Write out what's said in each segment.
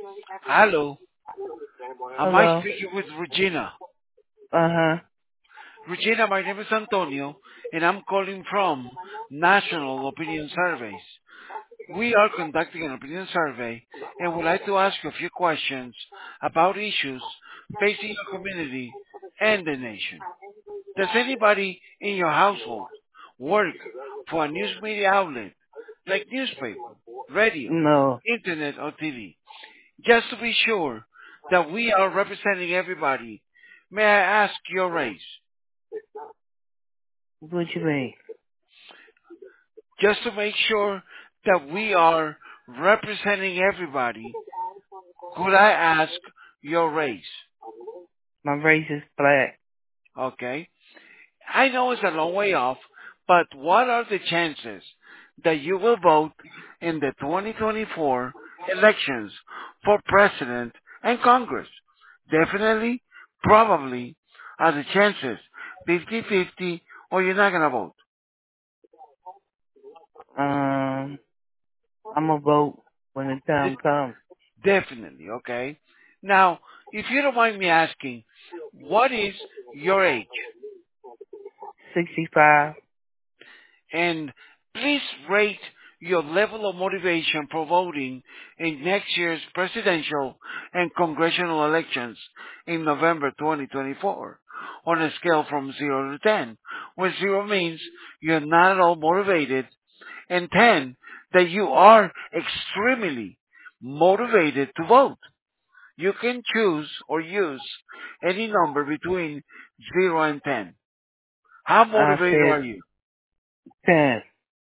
Hello, am I Hello. speaking with Regina? Uh-huh. Regina, my name is Antonio, and I'm calling from National Opinion Surveys. We are conducting an opinion survey and would like to ask you a few questions about issues facing your community and the nation. Does anybody in your household work for a news media outlet like newspaper, radio, No. internet, or TV? Just to be sure that we are representing everybody, may I ask your race? What you mean? Just to make sure that we are representing everybody, could I ask your race? My race is black. Okay. I know it's a long way off, but what are the chances that you will vote in the 2024 elections for president and Congress? Definitely, probably, are the chances 50-50 or you're not going to vote? I'm a vote when the time De- comes. Definitely, okay? Now, if you don't mind me asking, what is your age? 65. And please rate your level of motivation for voting in next year's presidential and congressional elections in November 2024 on a scale from 0 to 10, where 0 means you're not at all motivated and 10 that you are extremely motivated to vote. You can choose or use any number between 0 and 10. How I motivated said are you? 10.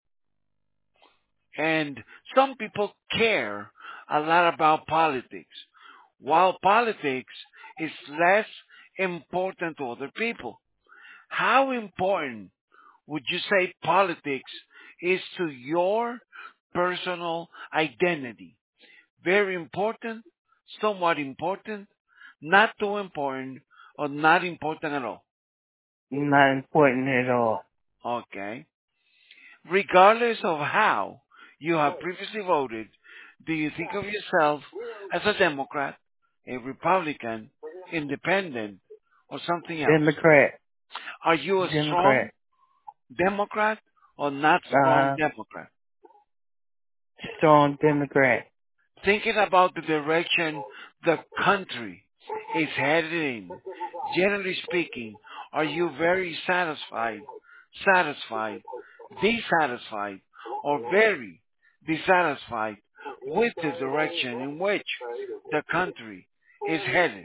And some people care a lot about politics, while politics is less important to other people. How important would you say politics is to your personal identity? Very important, somewhat important, not too important, or not important at all. Not important at all. Okay. Regardless of how you have previously voted, do you think of yourself as a Democrat, a Republican, independent, or something else? Democrat. Are you a strong Democrat. Democrat or not strong Uh-huh. Democrat? Strong Democrat. Thinking about the direction the country is headed in, generally speaking, are you very satisfied, dissatisfied, or very dissatisfied with the direction in which the country is headed?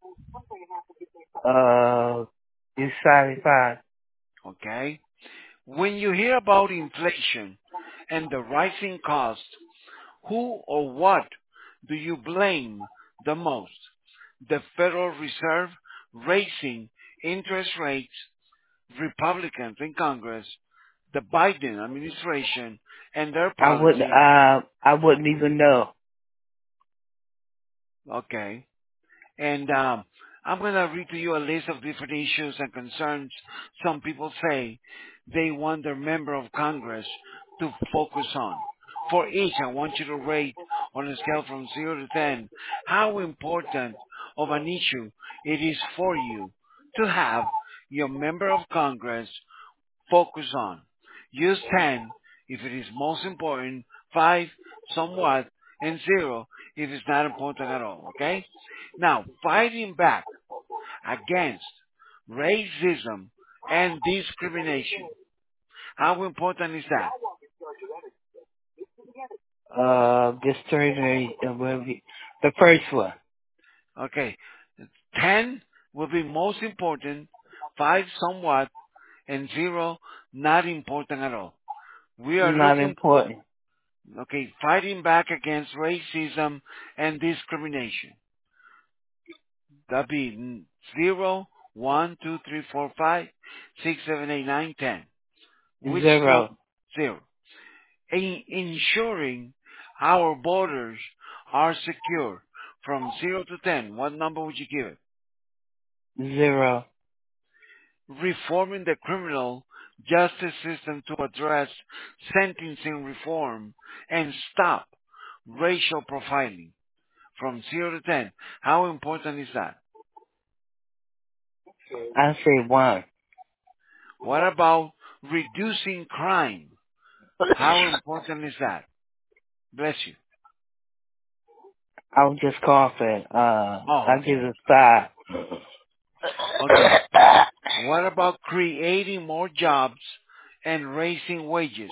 Dissatisfied. Okay? When you hear about inflation and the rising cost, who or what do you blame the most? The Federal Reserve raising interest rates, Republicans in Congress, the Biden administration, and their policy. I wouldn't even know. Okay. And I'm going to read to you a list of different issues and concerns. Some people say they want their member of Congress to focus on. For each, I want you to rate on a scale from 0 to 10 how important of an issue it is for you to have your member of Congress focus on. Use 10 if it is most important, 5 somewhat, and 0 if it's not important at all, okay? Now, fighting back against racism and discrimination. How important is that? Discriminate. The first one. Okay, 10 will be most important, 5 somewhat, and 0 not important at all. We are Not looking, important. okay, fighting back against racism and discrimination. That'd be 0, 1, 2, 3, 4, 5, 6, 7, 8, 9, 10. Which no, Zero. 0. Ensuring our borders are secure from 0 to 10. What number would you give it? Zero. Reforming the criminal justice system to address sentencing reform and stop racial profiling. From 0 to 10, how important is that? I say 1. What about reducing crime? How important is that? Bless you. I was just coughing. Oh, I give okay. it 5. Okay. What about creating more jobs and raising wages?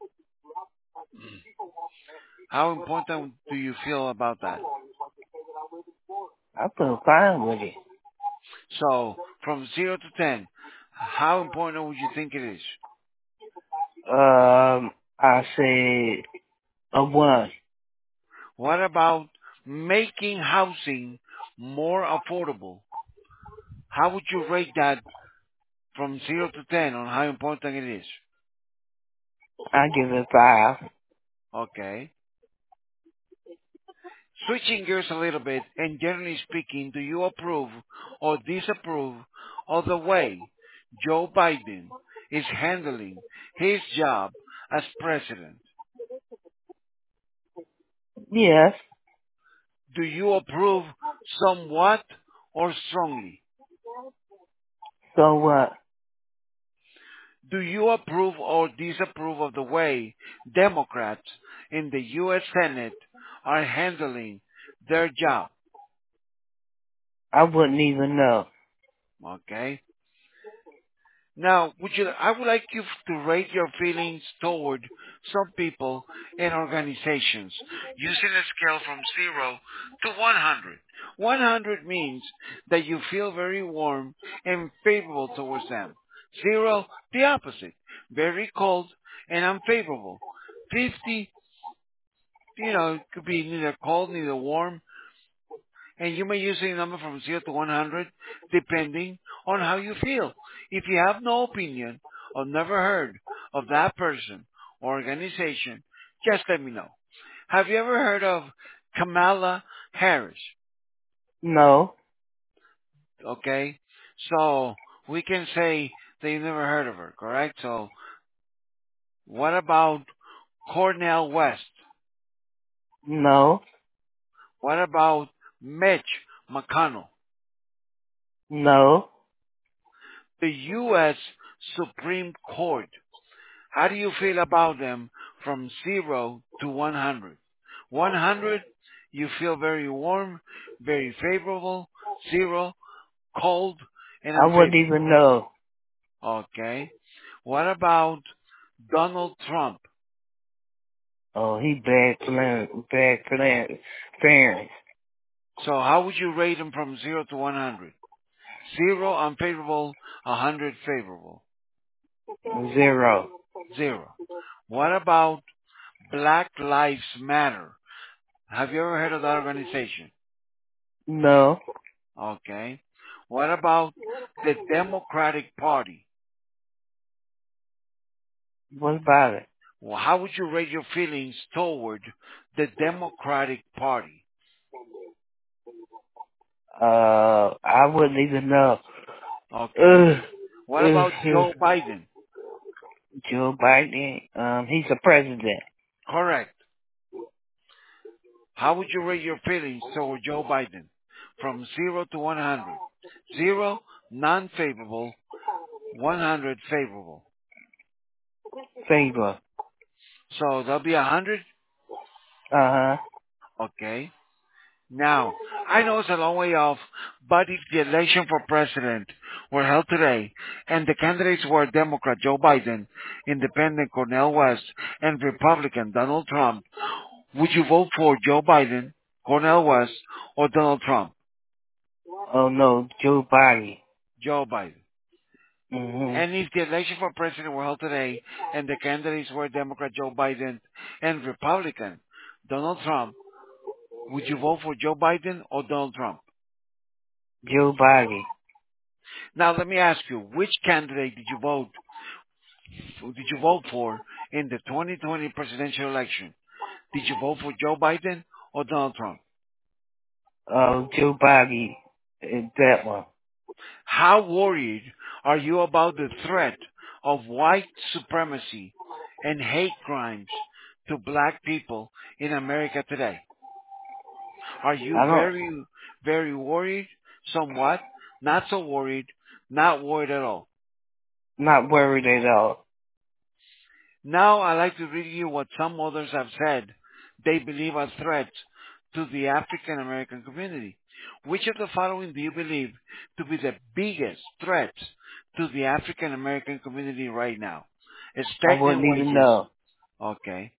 How important do you feel about that? I feel fine with it. So, from 0 to 10, how important would you think it is? I say a 1. What about making housing more affordable? How would you rate that from 0 to 10 on how important it is? I give it 5. Okay. Switching gears a little bit, and generally speaking, do you approve or disapprove of the way Joe Biden is handling his job as president? Yes. Do you approve somewhat or strongly? So what? Do you approve or disapprove of the way Democrats in the U.S. Senate are handling their job? I wouldn't even know. Okay. Now, I would like you to rate your feelings toward some people and organizations using a scale from 0 to 100. 100 means that you feel very warm and favorable towards them. 0, the opposite, very cold and unfavorable. 50, it could be neither cold, neither warm, and you may use a number from 0 to 100 depending on how you feel. If you have no opinion or never heard of that person or organization, just let me know. Have you ever heard of Kamala Harris? No. Okay, so we can say that you never heard of her, correct? So what about Cornel West? No. What about Mitch McConnell? No. The U.S. Supreme Court. How do you feel about them from 0 to 100? 100, you feel very warm, very favorable. 0, cold and I wouldn't unfavorable. even know. Okay. What about Donald Trump? Oh, he bad parents. So how would you rate him from 0 to 100? 0 unfavorable, 100 favorable. 0. 0. What about Black Lives Matter? Have you ever heard of that organization? No. Okay. What about the Democratic Party? What about it? Well, how would you rate your feelings toward the Democratic Party? I wouldn't even know. Okay. Ugh. What about Ugh. Joe Biden? Joe Biden, he's a president. Correct. How would you rate your feelings toward Joe Biden? From 0 to 100. 0, non-favorable. 100, favorable. Favor. So there'll be 100? Uh-huh. Okay. Now, I know it's a long way off, but if the election for president were held today and the candidates were Democrat Joe Biden, Independent Cornel West, and Republican Donald Trump, would you vote for Joe Biden, Cornel West, or Donald Trump? Oh no, Joe Biden. Joe Biden. Hmm. And if the election for president were held today and the candidates were Democrat Joe Biden and Republican Donald Trump, would you vote for Joe Biden or Donald Trump? Joe Biden. Now let me ask you, which candidate did you vote for in the 2020 presidential election? Did you vote for Joe Biden or Donald Trump? Joe Biden. That one. How worried are you about the threat of white supremacy and hate crimes to black people in America today? Are you I don't, very, very worried? Somewhat? Not so worried? Not worried at all? not worried at all. Now I'd like to read you what some others have said they believe are threats to the African American community. Which of the following do you believe to be the biggest threats to the African American community right now? I Stagnant wouldn't even wages. know. Okay.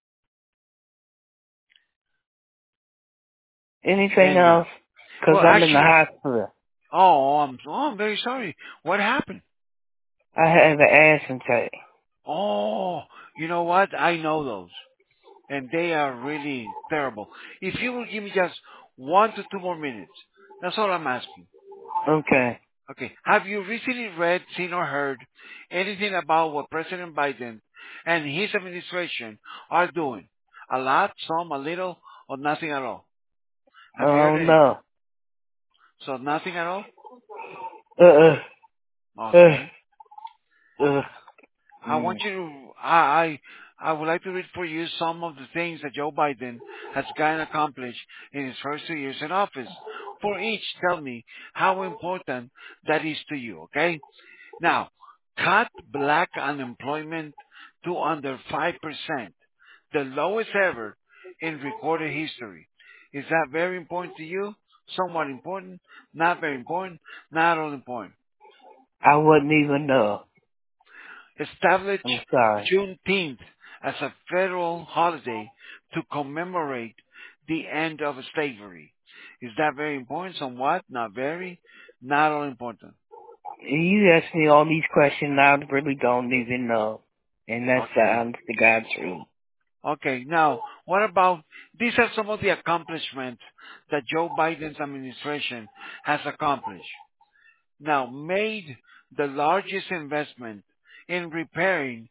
Anything And, else? Cause well, I'm in the actually, hospital. I'm very sorry. What happened? I have an asthma attack. Oh, you know what? I know those. And they are really terrible. If you will give me just 1 to 2 more minutes, that's all I'm asking. Okay. Okay. Have you recently read, seen, or heard anything about what President Biden and his administration are doing? A lot, some, a little, or nothing at all? Have you heard Oh anything? no. So nothing at all? Uh, uh, Okay. uh. I Mm. want you to, I would like to read for you some of the things that Joe Biden has gotten accomplished in his first 2 years in office. For each, tell me how important that is to you, okay? Now, cut black unemployment to under 5%, the lowest ever in recorded history. Is that very important to you? Somewhat important? Not very important? Not all important. I wouldn't even know. Establish I'm sorry. Juneteenth as a federal holiday to commemorate the end of slavery. Is that very important? Somewhat? Not very? Not all important. You ask me all these questions, I really don't even know. And that's the Okay. honest to God truth. Okay. Now, what about, these are some of the accomplishments that Joe Biden's administration has accomplished. Now, made the largest investment in repairing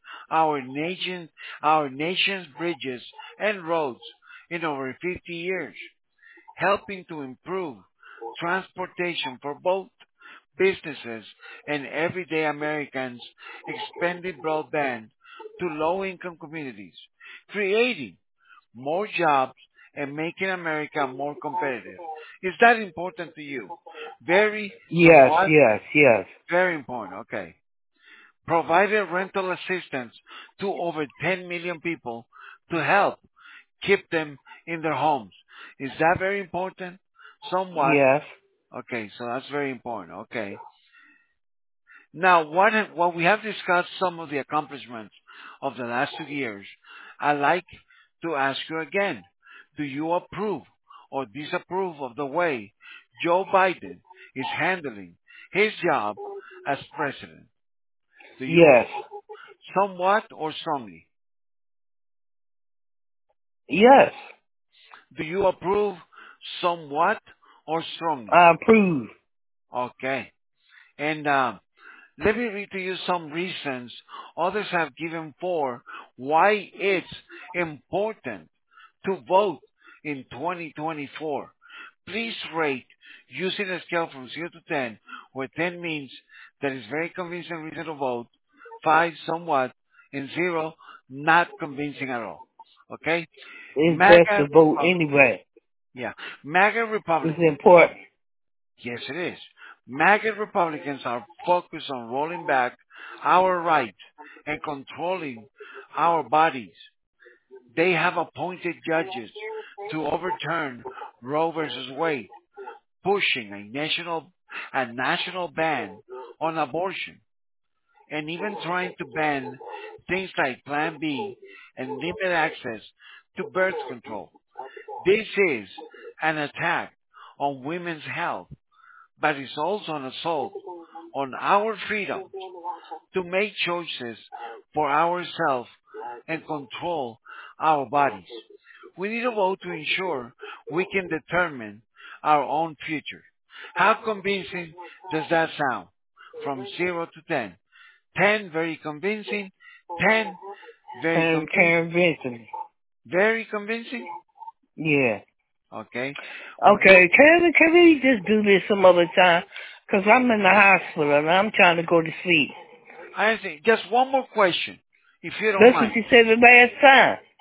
our nation's bridges and roads in over 50 years, helping to improve transportation for both businesses and everyday Americans, expanded broadband to low-income communities, creating more jobs and making America more competitive. Is that important to you? Very, Yes, somewhat, yes, yes. very important. Okay. Provided rental assistance to over 10 million people to help keep them in their homes. Is that very important? Somewhat. Yes. Okay, so that's very important. Okay. Now, what we have discussed some of the accomplishments of the last 2 years, I'd like to ask you again, do you approve or disapprove of the way Joe Biden is handling his job as president? Do you Yes. approve somewhat or strongly? Yes. Do you approve somewhat or strongly? I approve. Okay. And let me read to you some reasons others have given for why it's important to vote in 2024. Please rate using a scale from 0 to 10, where 10 means that it's very convincing reason to vote, 5 somewhat, and 0 not convincing at all. Okay? It's best MAGA to vote Republic. anyway. Yeah. MAGA It's Republicans. important. Yes, it is. MAGA Republicans are focused on rolling back our rights and controlling our bodies. They have appointed judges to overturn Roe versus Wade, pushing a national ban on abortion, and even trying to ban things like Plan B and limit access to birth control. This is an attack on women's health, but it's also an assault on our freedom to make choices for ourselves and control our bodies. We need a vote to ensure we can determine our own future. How convincing does that sound? From 0 to 10. 10, very convincing. 10, very convincing. Karen Vincent. Very convincing? Yeah. Okay. Well, Okay, can we just do this some other time? Cause I'm in the hospital and I'm trying to go to sleep. I see. Just one more question, if you don't That's what mind. you said the last time.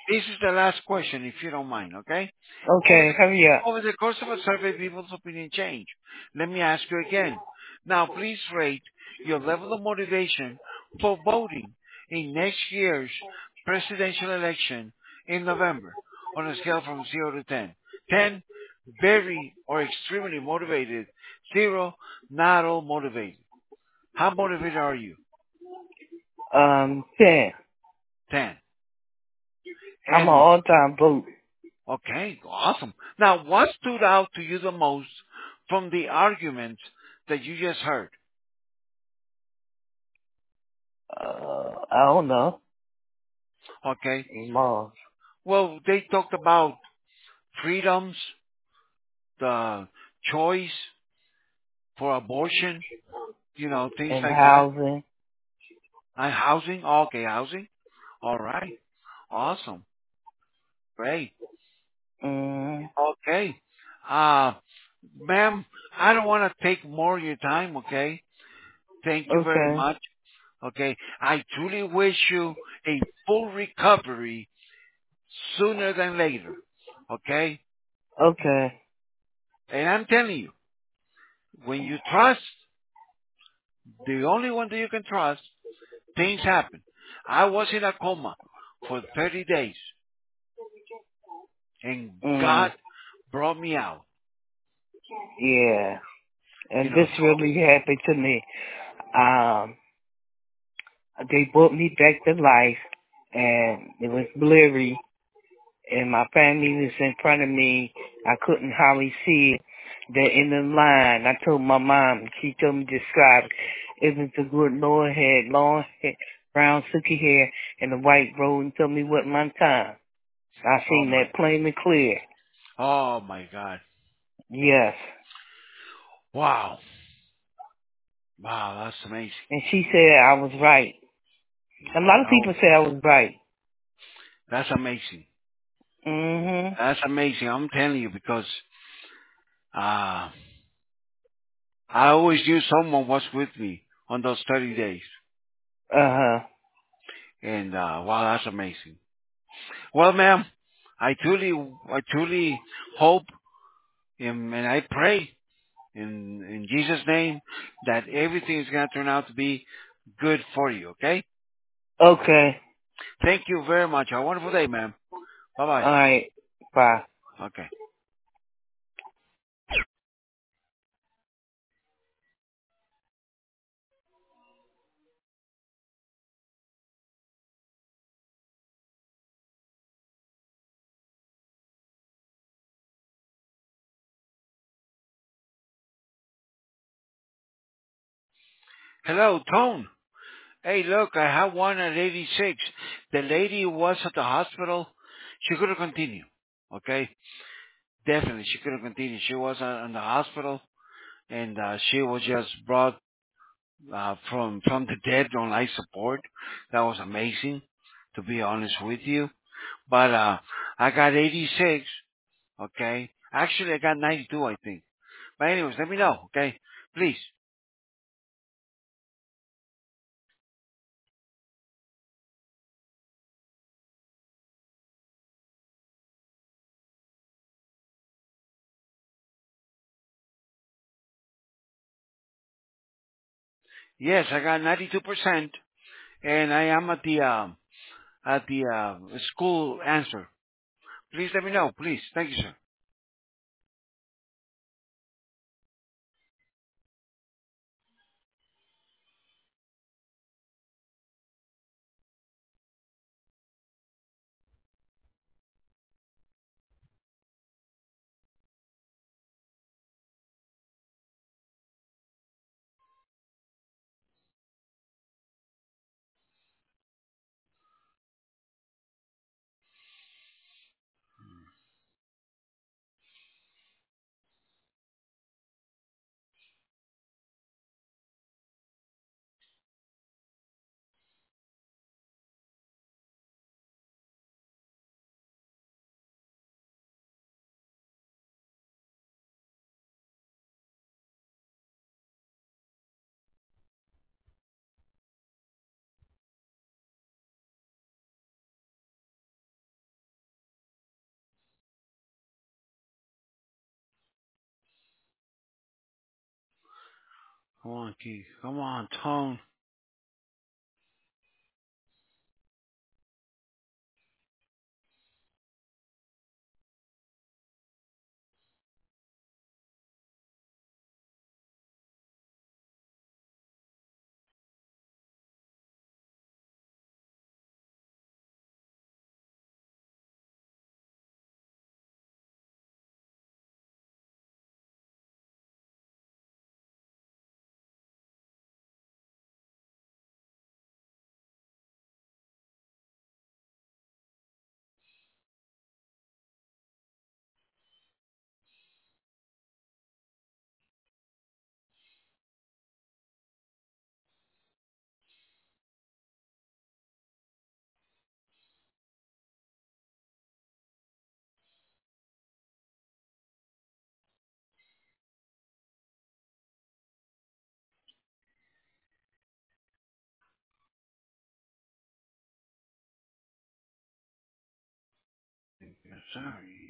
This is the last question, if you don't mind, okay? Over Okay, hurry up. over the course of a survey, people's opinion change. Let me ask you again. Now, please rate your level of motivation for voting in next year's presidential election in November on a scale from 0 to 10. 10, very or extremely motivated. 0, not all motivated. How motivated are you? 10. 10. I'm an And, all-time vote. okay, awesome. Now, what stood out to you the most from the arguments that you just heard? I don't know. Okay. Mars. Well, they talked about freedoms, the choice for abortion, things And like that. housing. And housing. Okay, housing. All right. Awesome. Great. Mm, Okay. Uh, ma'am, I don't want to take more of your time, okay? Thank you very okay. much. Okay. I truly wish you a full recovery sooner than later. Okay? Okay. And I'm telling you, when you trust the only one that you can trust, things happen. I was in a coma for 30 days and Mm, God brought me out. yeah. And this So, really happened to me. Um, they brought me back to life, and it was blurry, and my family was in front of me. I couldn't hardly see it. They're in the line. I told my mom. She told me to describe it. It was the good Lord had long hair, brown silky hair, and a white robe, and told me what my time. I oh seen my, that plain and clear. oh my God. Yes. Wow. Wow, that's amazing. And she said I was right. A lot of Oh, people say I was right. that's amazing. Mhm. That's amazing. I'm telling you because, uh, I always knew someone was with me on those 30 days. Uh-huh. And, wow, that's amazing. Well, ma'am, I truly hope and I pray in Jesus' name that everything is going to turn out to be good for you, okay? Okay. Thank you very much. Have a wonderful day, ma'am. Bye-bye. All right. Bye. Okay. Hello, Tone. Hey, look, I have one at 86. The lady who was at the hospital. She could have continued, okay? Definitely, she could have continued. She was in the hospital, and she was just brought from the dead on life support. That was amazing, to be honest with you. But I got 86, okay? Actually, I got 92, I think. But anyways, let me know, okay? Please. Yes, I got 92%, and I am at the school answer. Please let me know, please. Thank you, sir. Come on, Keith. Come on, Tone. Yes, sir.